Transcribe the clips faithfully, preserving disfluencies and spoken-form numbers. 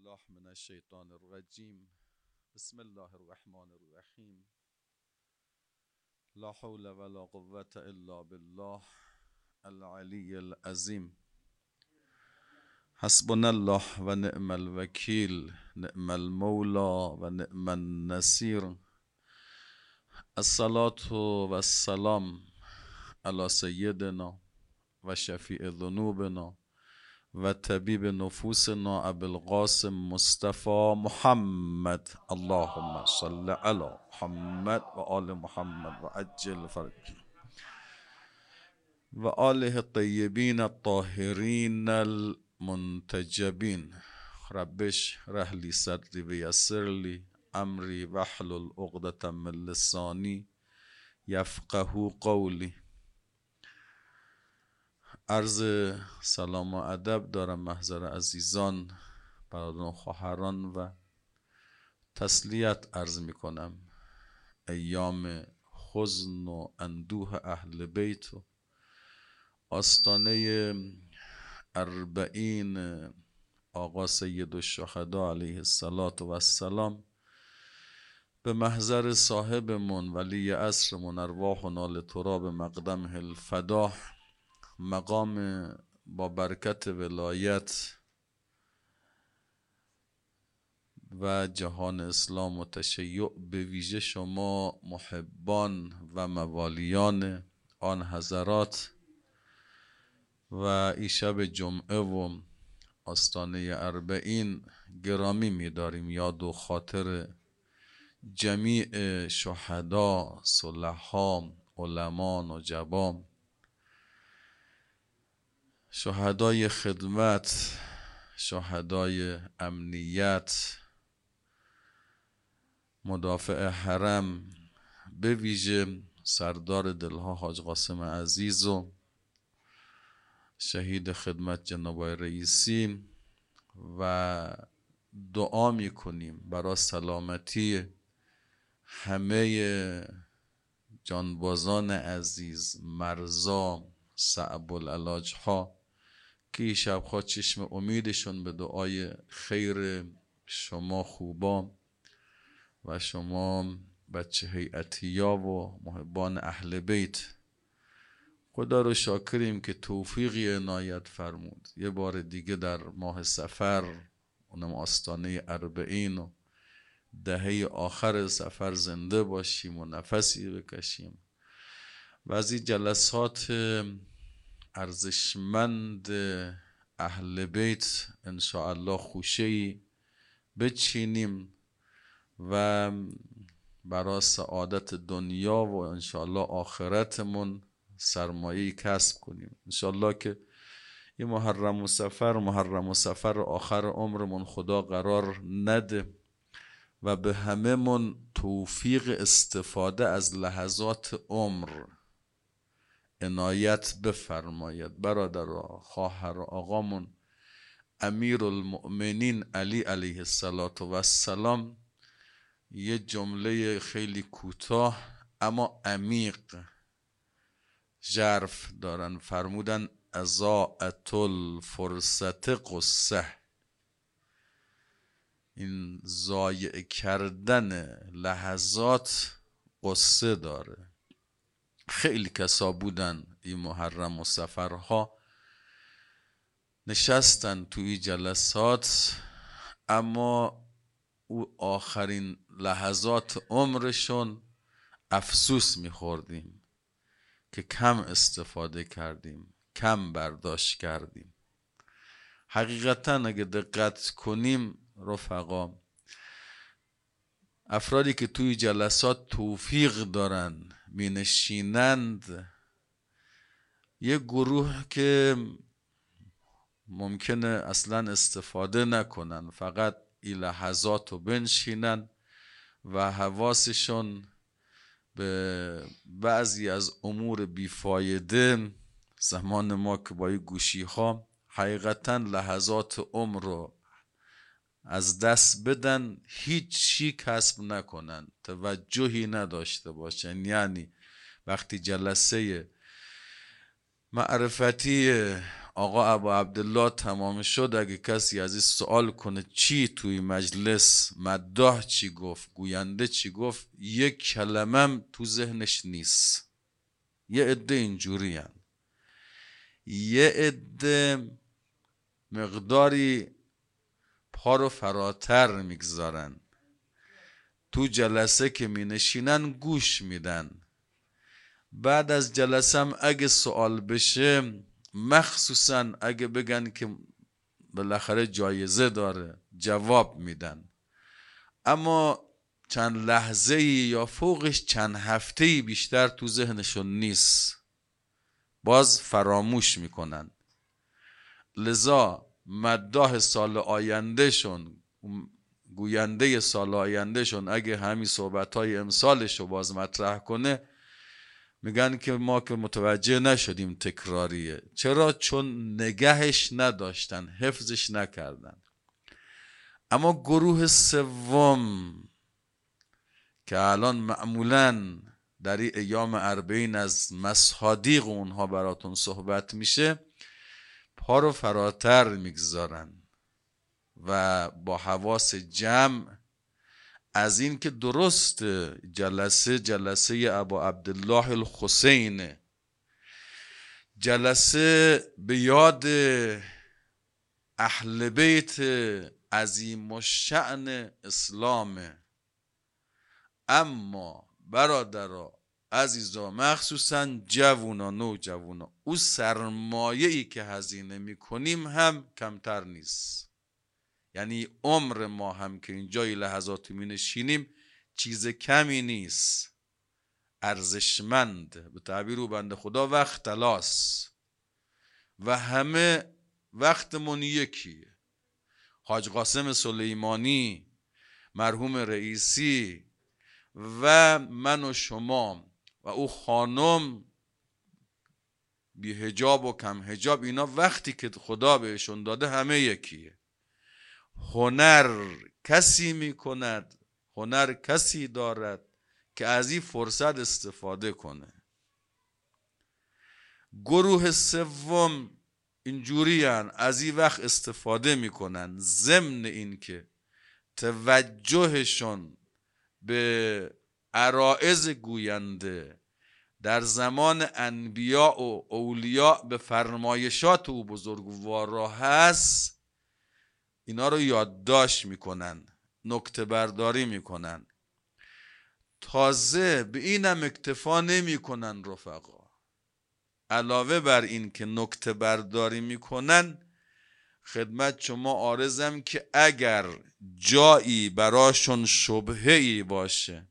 بالله من الشیطان الرجیم. بسم الله الرحمن الرحیم. لا حول ولا قوة الا بالله العلی العظیم. حسبنا الله و نعم الوکیل، نعم المولى و نعم النصیر. الصلاة و السلام علی سیدنا و شفیع ذنوبنا و طبیب نفوسنا ابو القاسم مصطفى محمد. اللهم صل علی محمد و آل محمد و عجل فرج و آله الطیبین الطاهرین المنتجبین. ربش رحلی صدری و یسر لی امری واحلل عقدة من لسانی یفقهوا قولی. عرض سلام و ادب دارم محضر عزیزان، برادران، خواهران و تسلیت عرض می کنم. ایام حزن و اندوه اهل بیت و آستانه اربعین آقا سید الشهدا علیه السلام به محضر صاحبمون ولی عصرمون ارواحنا لتراب مقدمه الفدا، مقام با برکت ولایت و جهان اسلام و تشیع، به ویژه شما محبان و موالیان آن حضرات و این شب جمعه و آستانه اربعین گرامی می‌داریم. یاد و خاطر جمیع شهدا، صلحا، علما، نجبا، شهدای خدمت، شهدای امنیت، مدافع حرم، به ویژه سردار دلها حاج قاسم عزیز و شهید خدمت جناب آقای رئیسی، و دعا میکنیم برای سلامتی همه جانبازان عزیز، مرزا، صعب العلاج ها که شبها چشم امیدشون به دعای خیر شما خوبا و شما بچه هیئتیا و محبان اهل بیت. خدا رو شاکریم که توفیقی عنایت فرمود یه بار دیگه در ماه سفر، اونم آستانه اربعین و دهه آخر سفر، زنده باشیم و نفسی بکشیم و از این جلسات ارزشمند اهل بیت انشاءالله خوشه‌ای بچینیم و برای سعادت دنیا و انشاءالله آخرتمون سرمایه کسب کنیم. انشاءالله که این محرم و سفر محرم و سفر آخر عمرمون خدا قرار نده و به همه من توفیق استفاده از لحظات عمر عنایت بفرماید. برادر خواهر آقامون امیر المؤمنین علی علیه السلام یه جمله خیلی کوتاه اما عمیق ژرف دارن، فرمودن اضاعت الفرصت قصه. این ضایع کردن لحظات قصه داره. خیلی کسا بودن این محرم و سفرها نشستن توی جلسات، اما او آخرین لحظات عمرشون افسوس میخوردیم که کم استفاده کردیم، کم برداشت کردیم. حقیقتا اگه دقت کنیم رفقا، افرادی که توی جلسات توفیق دارن می نشینند، یه گروه که ممکنه اصلا استفاده نکنن، فقط این لحظات رو بنشینن و حواسشون به بعضی از امور بیفایده زمان ما که با گوشی ها حقیقتا لحظات عمر رو از دست بدن، هیچی کسب نکنن، توجهی نداشته باشن. یعنی وقتی جلسه معرفتی آقا ابو عبدالله تمام شد. اگه کسی از این سوال کنه چی توی مجلس مداح چی گفت، گوینده چی گفت، یک کلمم تو ذهنش نیست. یه عده اینجوری هن. یه عده مقداری پا رو فراتر میگذارن، تو جلسه که می نشینن گوش میدن، بعد از جلسه هم اگه سوال بشه، مخصوصا اگه بگن که بالاخره جایزه داره، جواب میدن، اما چند لحظه یا فوقش چند هفته بیشتر تو ذهنشون نیست، باز فراموش میکنن. لذا مداح سال آینده شون، گوینده سال آینده شون، اگه همین صحبتهای امسالش رو باز مطرح کنه، میگن که ما که متوجه نشدیم تکراریه. چرا؟ چون نگهش نداشتن، حفظش نکردن. اما گروه سوم که الان معمولاً در این ایام اربعین از مصادیق اونها براتون صحبت میشه، پا رو فراتر میگذارن و با حواس جمع از این که درست جلسه جلسه ابو عبدالله الحسین، جلسه به یاد اهل بیت عظیم الشأن اسلامه، اما برادرها عزیزا، مخصوصا جوونا، نو جوونا، او سرمایه‌ای که هزینه میکنیم هم کمتر نیست. یعنی عمر ما هم که اینجای لحظاتی می نشینیم چیز کمی نیست، ارزشمند. به تعبیر او بنده خدا وقت تلاس و همه وقتمون یکیه. حاج قاسم سلیمانی، مرحوم رئیسی و من و شما و او خانم بی حجاب و کم حجاب، اینا وقتی که خدا بهشون داده همه یکیه. هنر کسی میکند، هنر کسی دارد که از این فرصت استفاده کنه. گروه سوم اینجوری هن، از این وقت استفاده میکنن، ضمن این که توجهشون به عرائض گوینده در زمان انبیاء و اولیاء به فرمایشات او بزرگوارا هست، اینا رو یادداشت میکنن، نکته برداری میکنن. تازه به اینم اکتفا نمیکنن رفقا، علاوه بر این که نکته برداری میکنن، خدمت شما عارضم که اگر جایی براشون شبهه‌ای باشه،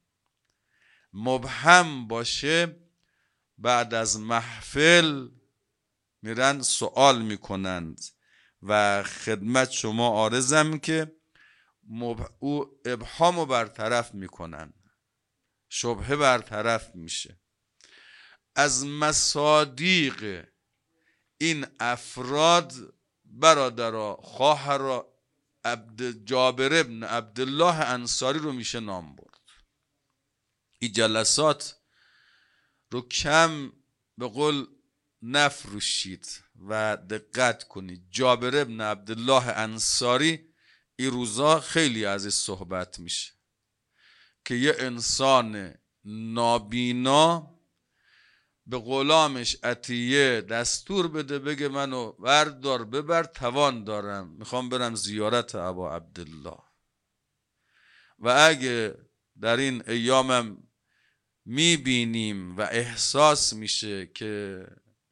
مبهم باشه، بعد از محفل میرن سوال میکنند و خدمت شما عارضم که مب... او ابهامو برطرف میکنن، شبهه برطرف میشه. از مصادیق این افراد برادرها، خواهرها، عبد جابر ابن عبدالله انصاری رو میشه نام برد. این جلسات رو کم به قول نفروشید و دقت کنید. جابر ابن عبدالله انصاری این روزا خیلی از این صحبت میشه که یه انسان نابینا به غلامش عطیه دستور بده، بگه منو بردار ببر، توان دارم میخوام برم زیارت ابا عبدالله. و اگه در این ایامم میبینیم و احساس میشه که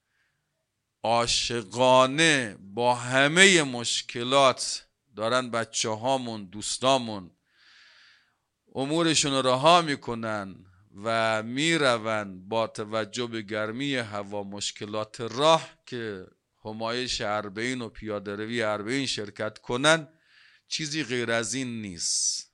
عاشقانه با همه مشکلات دارن بچه هامون، دوستامون امورشون رو رها میکنن و میروند با توجه به گرمی هوا، مشکلات راه، که همایش اربعین و پیاده روی اربعین شرکت کنن، چیزی غیر از این نیست.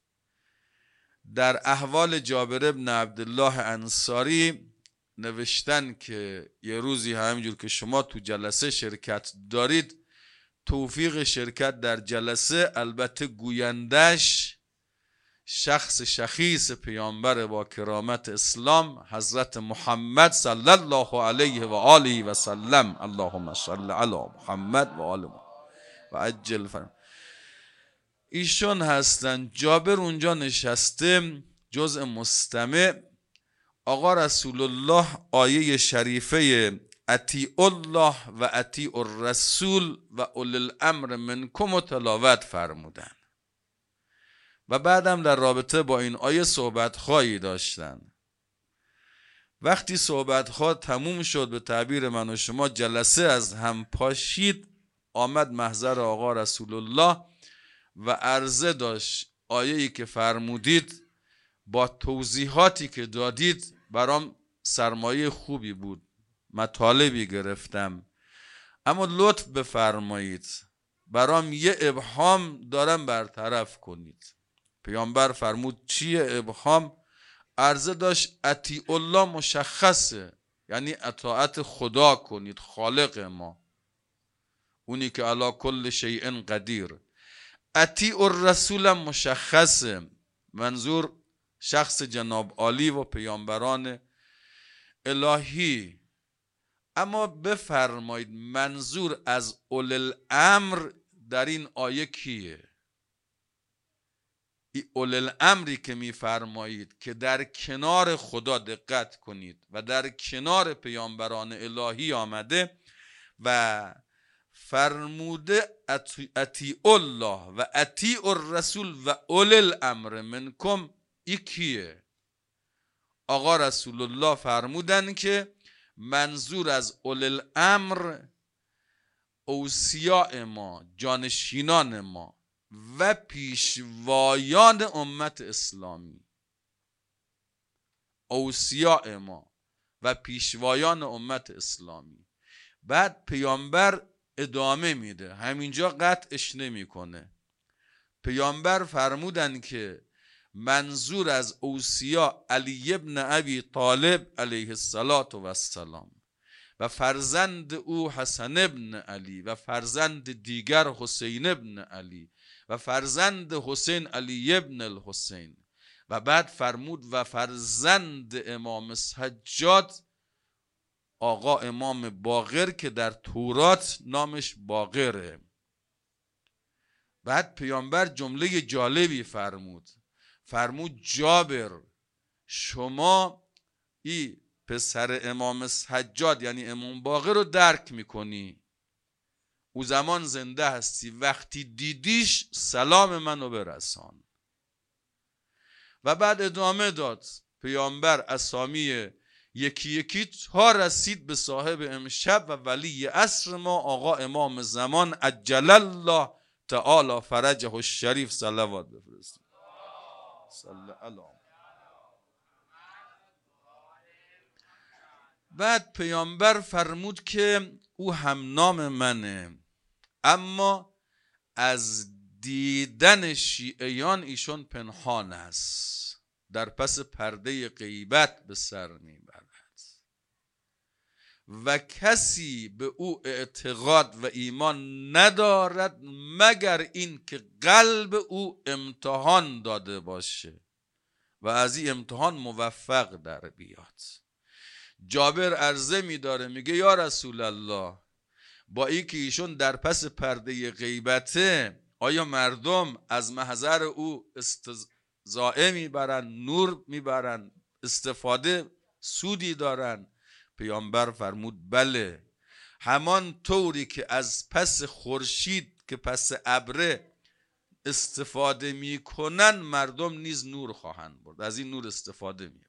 در احوال جابر ابن عبدالله انصاری نوشتن که یه روزی همینجور که شما تو جلسه شرکت دارید، توفیق شرکت در جلسه، البته گویندش شخص شخیص پیامبر با کرامت اسلام حضرت محمد صلی الله علیه و آله و سلم. اللهم صل علی محمد و آل محمد و عجل فرج. ایشون هستن. جابر اونجا نشسته جزء مستمع. آقا رسول الله آیه شریفه اطیع الله و اطیع الرسول و اولی الامر منکم تلاوت فرمودن و بعدم در رابطه با این آیه صحبت خواهی داشتن. وقتی صحبت خواه تموم شد، به تعبیر من و شما جلسه از هم پاشید، آمد محضر آقا رسول الله و عرضه داشت آیه‌ای که فرمودید با توضیحاتی که دادید برام سرمایه خوبی بود، مطالبی گرفتم، اما لطف بفرمایید برام یه ابهام دارم برطرف کنید. پیامبر فرمود چیه ابهام؟ عرضه داشت اطیع الله مشخصه، یعنی اطاعت خدا کنید، خالق ما، اونی که علی کل شیء قدیر. اطیع الرسول مشخصه، منظور شخص جناب عالی و پیامبران الهی. اما بفرمایید منظور از اولی الامر در این آیه کیه؟ این اولی الامری که میفرمایید که در کنار خدا، دقت کنید، و در کنار پیامبران الهی آمده و فرموده اطیع الله و اطیع الرسول و اولی الامر منکم، این کیه؟ آقا رسول الله فرمودن که منظور از اولی الامر اوصیاء ما، جانشینان ما و پیشوایان امت اسلامی. اوصیاء ما و پیشوایان امت اسلامی. بعد پیامبر ادامه میده، همینجا قطعش نمیکنه. پیامبر فرمودن که منظور از اوصیا علی ابن ابی طالب علیه السلام و فرزند او حسن ابن علی و فرزند دیگر حسین ابن علی و فرزند حسین علی ابن الحسین، و بعد فرمود و فرزند امام سجاد آقا امام باقر که در تورات نامش باقره. بعد پیامبر جمله جالبی فرمود، فرمود جابر شما ای پسر امام سجاد یعنی امام باقر رو درک میکنی، او زمان زنده هستی، وقتی دیدیش سلام منو برسان. و بعد ادامه داد پیامبر اسامی یکی یکی تا رسید به صاحب امشب و ولی عصر ما آقا امام زمان عجل الله تعالی فرجه الشریف صلوات بفرستید. صلی الله. بعد پیامبر فرمود که او هم نام منه، اما از دیدن شیعیان ایشون پنهان است، در پس پرده غیبت به سر میبرد و کسی به او اعتقاد و ایمان ندارد مگر این که قلب او امتحان داده باشه و از این امتحان موفق در بیاد. جابر عرضه میداره، میگه یا رسول الله با این که ایشون در پس پرده غیبته، آیا مردم از محضر او استزاده میبرن، نور میبرن، استفاده سودی دارن؟ پیامبر فرمود بله، همان طوری که از پس خورشید که پس ابره استفاده میکنن مردم نیز نور خواهند برد، از این نور استفاده میبرند.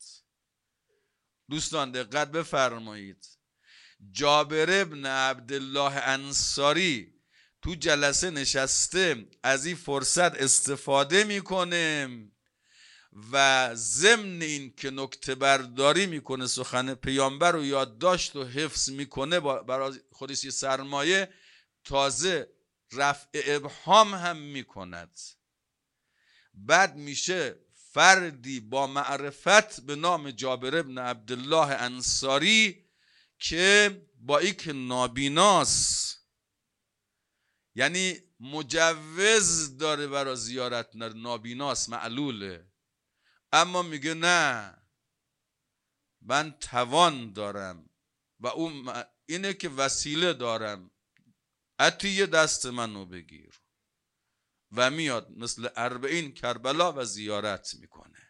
دوستان دقت بفرمایید، جابر ابن عبدالله انصاری تو جلسه نشسته از این فرصت استفاده میکنه و ضمن این که نکته برداری میکنه، سخن پیامبر رو یادداشت و حفظ میکنه، برای خودش یه سرمایه، تازه رفع ابهام هم میکند. بعد میشه فردی با معرفت به نام جابر ابن عبدالله انصاری که با ای که نابیناست یعنی مجوز داره برای زیارت، نابیناست، معلوله، اما میگه نه من توان دارم و اون اینه که وسیله دارم، عطیه دست منو بگیر و میاد مثل اربعین کربلا و زیارت میکنه.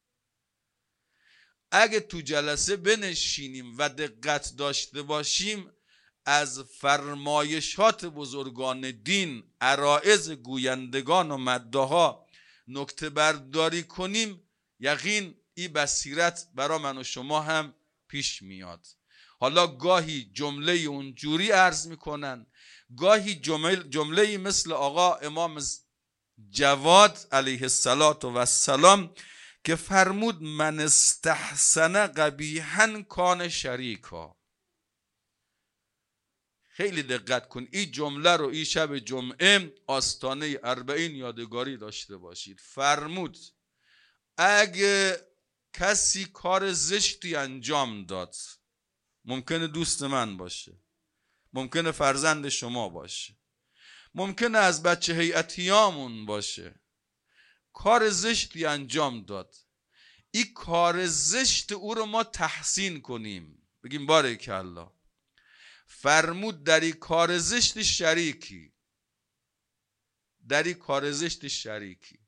اگه تو جلسه بنشینیم و دقت داشته باشیم از فرمایشات بزرگان دین، عرائض گویندگان و مداها نکته برداری کنیم، یقین این بصیرت برا من و شما هم پیش میاد. حالا گاهی جمله اونجوری عرض میکنن، گاهی جمله, جمله مثل آقا امام جواد علیه السلام که فرمود من استحسن قبیحا کان شریکا. خیلی دقت کن این جمله رو این شب جمعه آستانه اربعین یادگاری داشته باشید. فرمود اگه کسی کار زشتی انجام داد، ممکنه دوست من باشه، ممکنه فرزند شما باشه، ممکنه از بچه هیئتیامون باشه، کار زشتی انجام داد، این کار زشت او رو ما تحسین کنیم، بگیم بارکالله، فرمود در این کار زشت شریکی، در این کار زشت شریکی.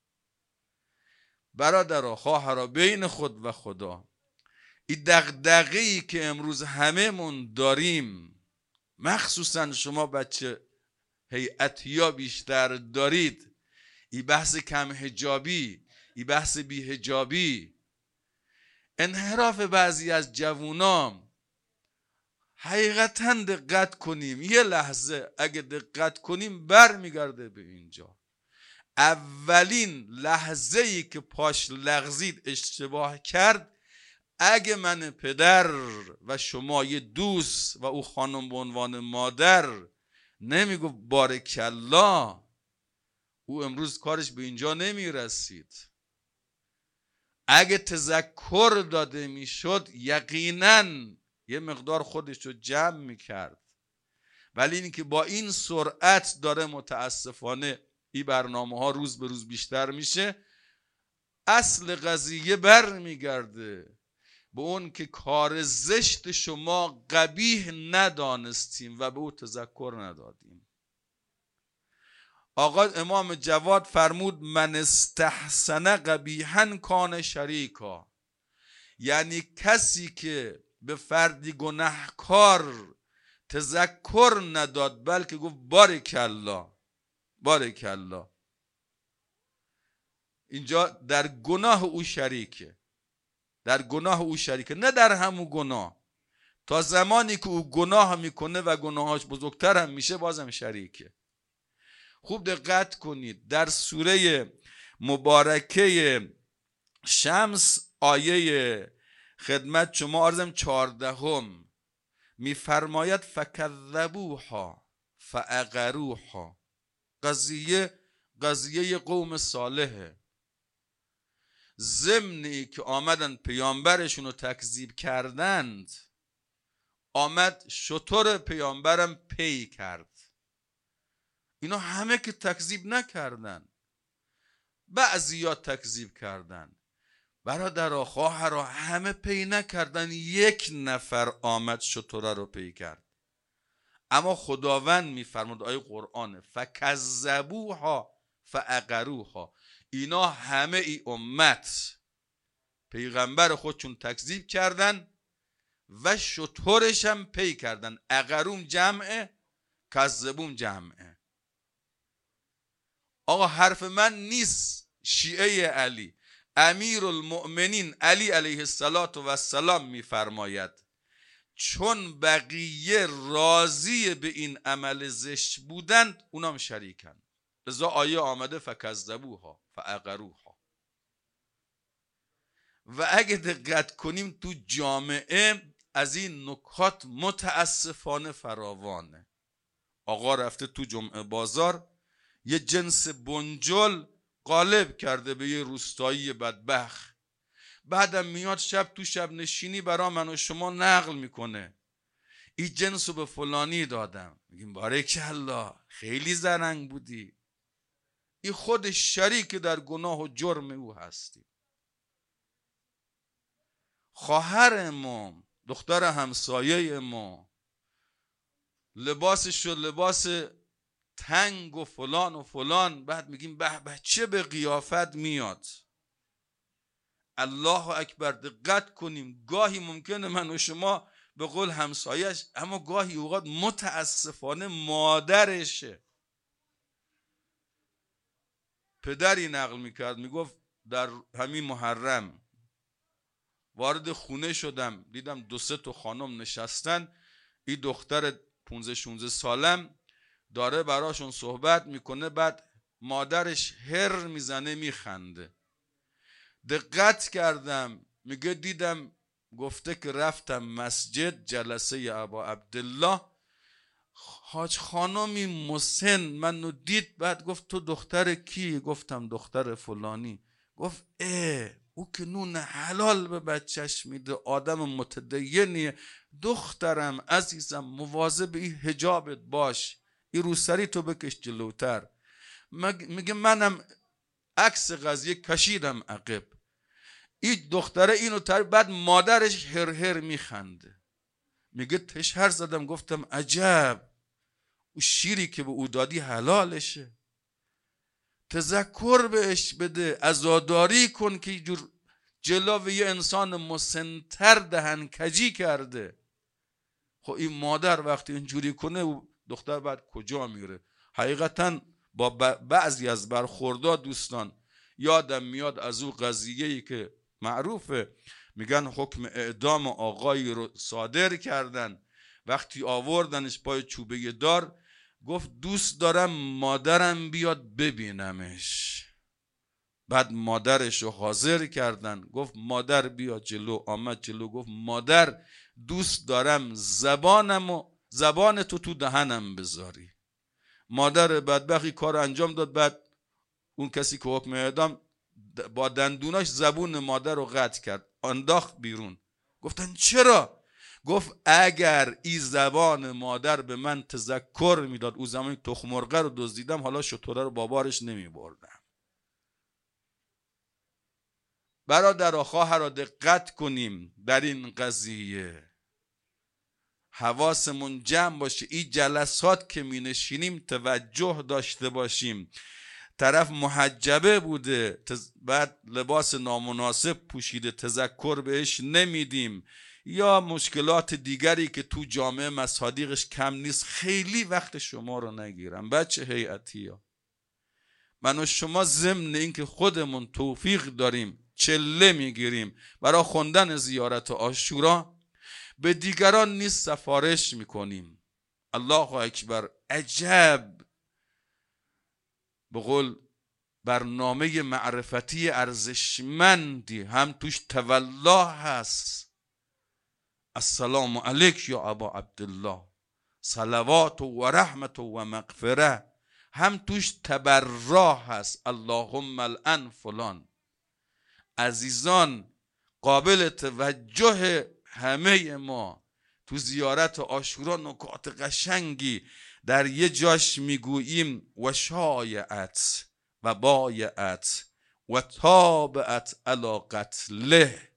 برادرها خواهرها، بین خود و خدا این دغدغه‌ای که امروز همه من داریم، مخصوصا شما بچه هیئتیا بیشتر دارید، این بحث کم حجابی، این بحث بی حجابی، انحراف بعضی از جوانان، حقیقتا دقت کنیم، یه لحظه اگه دقت کنیم بر میگرده به اینجا. اولین لحظه ای که پاش لغزید اشتباه کرد، اگه من پدر و شما یه دوست و او خانم به عنوان مادر نمیگو بارکالله، او امروز کارش به اینجا نمیرسید. اگه تذکر داده میشد یقینا یه مقدار خودش رو جمع میکرد، ولی اینکه با این سرعت داره متاسفانه این برنامه ها روز به روز بیشتر میشه، اصل قضیه بر میگرده به اون که کار زشت شما قبیح ندانستیم و به او تذکر ندادیم. آقا امام جواد فرمود من استحسن قبیحا کان شریکا، یعنی کسی که به فردی گناهکار تذکر نداد بلکه گفت بارکالله بارکالله، اینجا در گناه او شریکه، در گناه او شریکه، نه در همون گناه. تا زمانی که او گناه میکنه و گناهاش بزرگتر هم میشه بازم شریکه. خوب دقت کنید در سوره مبارکه شمس آیه خدمت شما عرضم چهاردهم میفرماید فکذبوها فعقروها. قضیه قضیه قوم صالحه، ضمنی که آمدن پیامبرشون رو تکذیب کردند، آمد شتر پیامبرم پی کرد. اینا همه که تکذیب نکردن، بعضیا تکذیب کردن، برادرها خواهرها همه پی نکردن، یک نفر آمد شتر رو پی کرد. اما خداوند میفرمود آیه قرآن فکذبوها فعقروها، اینا همه ای امت پیغمبر خودشون تکذیب کردن و شترش هم پی کردن. عقروم جمعه، کذبوم جمعه. آقا حرف من نیست، شیعه علی امیر المؤمنین علی علیه السلام میفرماید چون بقیه راضی به این عمل زشت بودند اونام شریکن، لذا آیه آمده فکذبوها فعقروها. و اگه دقت کنیم تو جامعه از این نکات متاسفانه فراوانه. آقا رفته تو جمعه بازار یه جنس بنجل غالب کرده به یه روستایی بدبخت، بعدم میاد شب تو شب نشینی برا من و شما نقل میکنه این جنسو به فلانی دادم، میگیم بارکالله خیلی زرنگ بودی. این خود شریک در گناه و جرم او هستی. خواهر ما، دختر همسایه ما، لباسش و لباس تنگ و فلان و فلان، بعد میگیم به به چه به قیافت میاد. الله اکبر. دقت کنیم گاهی ممکنه من و شما به قول همسایش، اما گاهی اوقات متاسفانه مادرشه. پدری نقل میکرد، میگفت در همین محرم وارد خونه شدم، دیدم دو سه تا خانم نشستن، این دختر پونزده شونزده سالم داره براشون صحبت میکنه، بعد مادرش هر میزنه میخنده. دقت کردم، میگه دیدم گفته که رفتم مسجد جلسه ابا عبدالله، حاج خانمی مسن منو دید، بعد گفت تو دختر کی؟ گفتم دختر فلانی. گفت اه او که نون حلال به بچهش میده، آدم متدینیه. دخترم عزیزم مواظب این حجابت باش، این روسری تو بکش جلوتر. میگه منم عکس قضیه کشیدم عقب. این دختره اینو تر، بعد مادرش هر هر میخنده. میگه تشهر زدم، گفتم عجب، او شیری که به او دادی حلالشه، تذکر بهش بده، عزاداری کن که جور جلو یه انسان مسنتر دهن کجی کرده. خب این مادر وقتی اینجوری کنه، دختر بعد کجا میره؟ حقیقتا با بعضی از برخوردها دوستان یادم میاد از او قضیه‌ای که معروفه، میگن حکم اعدام آقایی رو صادر کردن، وقتی آوردنش پای چوبه دار گفت دوست دارم مادرم بیاد ببینمش. بعد مادرش رو حاضر کردن، گفت مادر بیا جلو. آمد جلو، گفت مادر دوست دارم زبانم و زبان تو تو دهنم بذاری. مادر بدبختی کار انجام داد. بعد اون کسی که حکم اعدام با دندوناش زبون مادر رو قطع کرد، انداخت بیرون. گفتن چرا؟ گفت اگر این زبان مادر به من تذکر میداد او زمانی تخم مرغ رو دزدیدم، حالا شتره رو با بارش نمی بردم. برادر و خواهر دقت کنیم در این قضیه، حواسمون جمع باشه. این جلسات که می نشینیم توجه داشته باشیم. طرف محجبه بوده، بعد لباس نامناسب پوشیده، تذکر بهش نمیدیم، یا مشکلات دیگری که تو جامعه مصادیقش کم نیست. خیلی وقت شما رو نگیرم بچه هیئتی ها، من و شما ضمن اینکه خودمون توفیق داریم چله میگیریم برای خوندن زیارت عاشورا، به دیگران نیست سفارش میکنیم. الله اکبر. عجب به قول برنامه معرفتی ارزشمندی هم توش تولا هست. السلام علیک یا ابا عبدالله، صلوات و رحمت و مغفره. هم توش تبرا هست، اللهم الان فلان. عزیزان قابل توجه همه ما تو زیارت عاشورا نکات قشنگی در یه جاش میگوییم و شایعت و بایعت و تابعت علی قتله.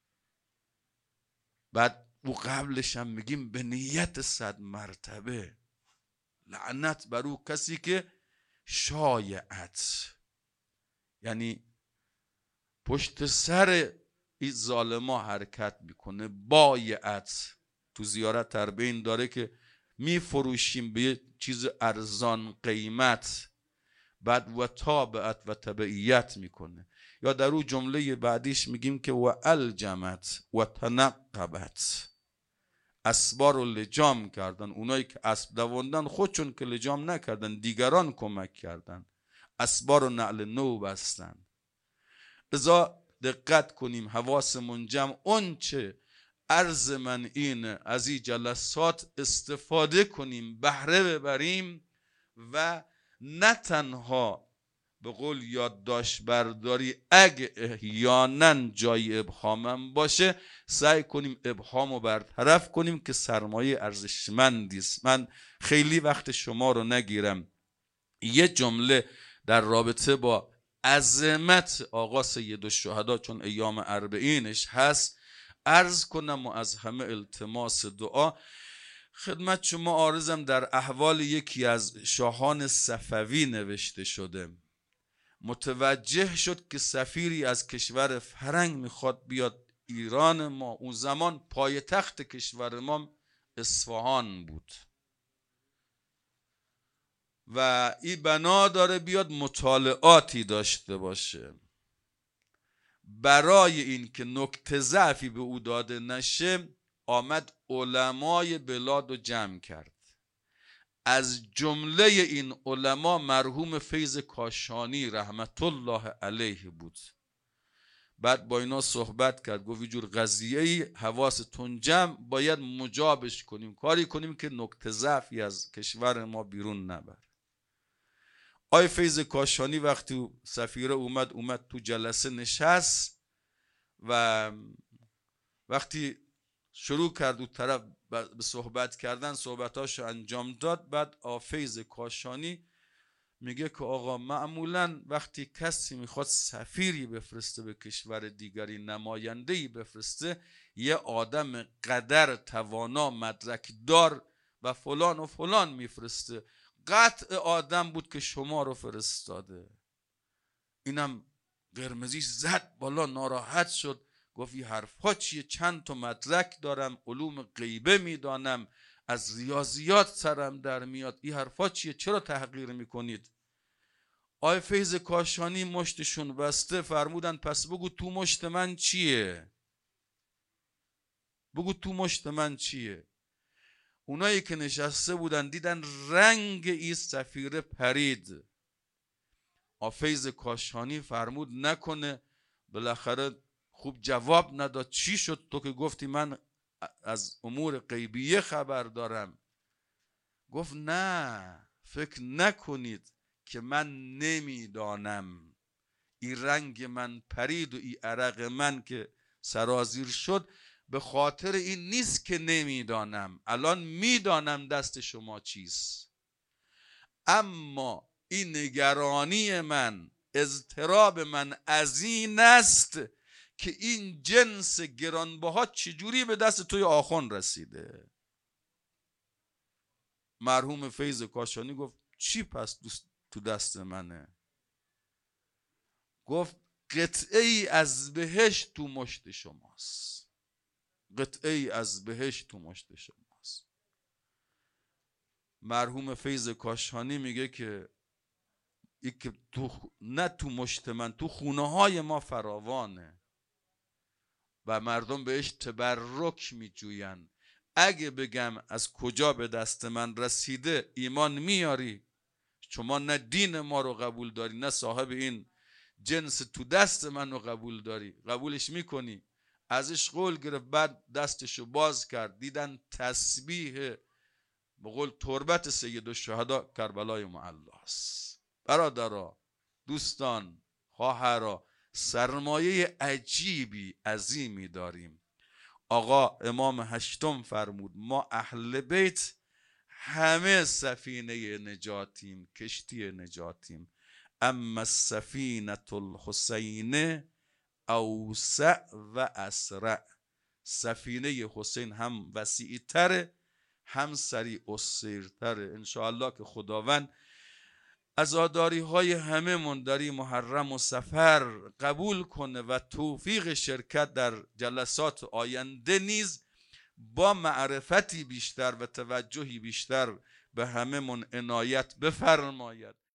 بعد او قبلش هم میگیم به نیت صد مرتبه لعنت بر او کسی که شایعت، یعنی پشت سر این ظالما حرکت میکنه. بایعت تو زیارت تربین داره که میفروشیم به یه چیز ارزان قیمت، بعد و تابعت و تبعیت میکنه. یا در اون جمله بعدیش میگیم که و الجمت و تنقبت، اسبا رو لجام کردن. اونایی که اسب دواندن خودشون که لجام نکردن، دیگران کمک کردن، اسبا رو نعل نو بستن. لذا دقت کنیم، حواسمون جمع. اون چه عرض من اینه از این جلسات استفاده کنیم، بهره ببریم و نه تنها به قول یادداشت برداری اگه احیانا جای ابهامم باشه سعی کنیم ابهام رو برطرف کنیم که سرمایه ارزشمندی است. من خیلی وقت شما رو نگیرم، یه جمله در رابطه با عظمت آقا سیدالشهدا چون ایام اربعینش هست عرض کنم و از همه التماس دعا خدمت شما عارضم. در احوال یکی از شاهان صفوی نوشته شده، متوجه شد که سفیری از کشور فرنگ میخواد بیاد ایران ما. اون زمان پایتخت کشور ما اصفهان بود و این بنا داره بیاد مطالعاتی داشته باشه. برای این که نکته ضعفی به او داده نشه آمد علمای بلاد رو جمع کرد. از جمله این علما مرحوم فیض کاشانی رحمت الله علیه بود. بعد با اینا صحبت کرد، گفت یه جور قضیه‌ای حواستون جمع، باید مجابش کنیم، کاری کنیم که نکته ضعفی از کشور ما بیرون نبره. آی فیض کاشانی وقتی سفیره اومد اومد تو جلسه نشست و وقتی شروع کرد اون طرف به صحبت کردن صحبتاشو انجام داد. بعد فیض کاشانی میگه که آقا معمولا وقتی کسی میخواد سفیری بفرسته به کشور دیگری، نمایندهی بفرسته، یه آدم قدر توانا مدرک دار و فلان و فلان میفرسته. قطع آدم بود که شما رو فرستاده. اینم قرمزیش زد بالا، ناراحت شد، گفت این حرفا چیه؟ چند تا مدرک دارم، علوم غیبه میدانم، از ریاضیات سرم در میاد، این حرفا چیه؟ چرا تحقیر میکنید؟ آی فیض کاشانی مشتشون بسته فرمودن پس بگو تو مشت من چیه؟ بگو تو مشت من چیه؟ اونایی که نشسته بودن دیدن رنگ این سفیره پرید. آی فیض کاشانی فرمود نکنه بالاخره خوب جواب نداد، چی شد تو که گفتی من از امور غیبیه خبر دارم؟ گفت نه فکر نکنید که من نمیدانم، این رنگ من پرید و این عرق من که سرازیر شد به خاطر این نیست که نمیدانم، الان میدانم دست شما چیست، اما این نگرانی من، اضطراب من از این است که این جنس گرانبها چجوری به دست توی آخوند رسیده. مرحوم فیض کاشانی گفت چی پس تو دست منه؟ گفت قطعه ای از بهشت تو مشت شماست، قطعه ای از بهشت تو مشت شماست. مرحوم فیض کاشانی میگه که ای که تو نه تو مشت من، تو خونه های ما فراوانه و مردم بهش تبرک میجوین. اگه بگم از کجا به دست من رسیده ایمان میاری؟ شما نه دین ما رو قبول داری نه صاحب این جنس تو دست من رو قبول داری، قبولش میکنی؟ ازش قول گرفت، بعد دستشو باز کرد، دیدن تسبیح به قول تربت سیدالشهدا کربلای معلی است. برادرها، دوستان، خواهرها، سرمایه عجیبی عظیمی داریم. آقا امام هشتم فرمود ما اهل بیت همه سفینه نجاتیم، کشتی نجاتیم. اما سفینه الحسین اوسع و اسرع. سفینه حسین هم وسیع تره هم سریع و سیرتره. انشاءالله که خداوند عزاداری های همه من در محرم و سفر قبول کنه و توفیق شرکت در جلسات آینده نیز با معرفتی بیشتر و توجهی بیشتر به همه من عنایت بفرماید.